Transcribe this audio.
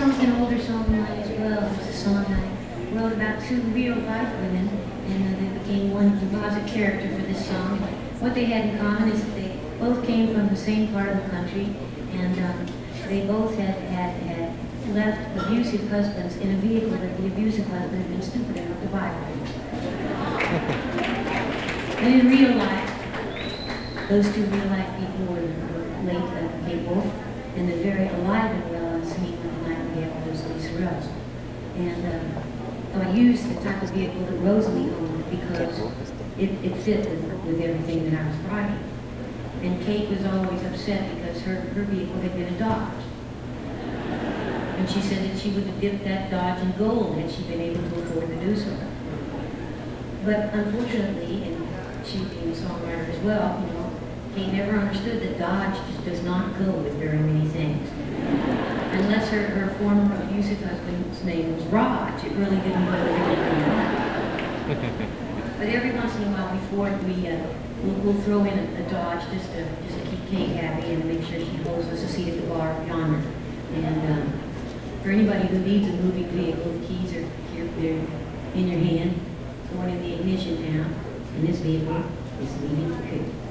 song's an older song of mine as well. It's a song I wrote about two real-life women, and they became one composite character for this song. What they had in common is that they both came from the same part of the country, and they both had left abusive husbands in a vehicle that the abusive husband had been stupid enough to buy for them. And in real life, those two real-life people were late Kate Wolf, and the very alive and well Singing with the Nightingale was Lisa Rose. And I used the type of vehicle that Rosalie owned because it fit with everything that I was writing. And Kate was always upset because her vehicle had been a Dodge. And she said that she would have dipped that Dodge in gold had she been able to afford to do so. But unfortunately, and she being a songwriter as well, you know, Kate never understood that Dodge just does not go with very many things. Unless her former abusive husband's name was Raj, it really didn't go with anything. But every once in a while before we'll throw in a Dodge just to keep Kate happy and make sure she holds us a seat at the bar yonder. And for anybody who needs a moving vehicle, the keys are here, they're in your hand, going in the ignition now, and this vehicle is leaving for Kate.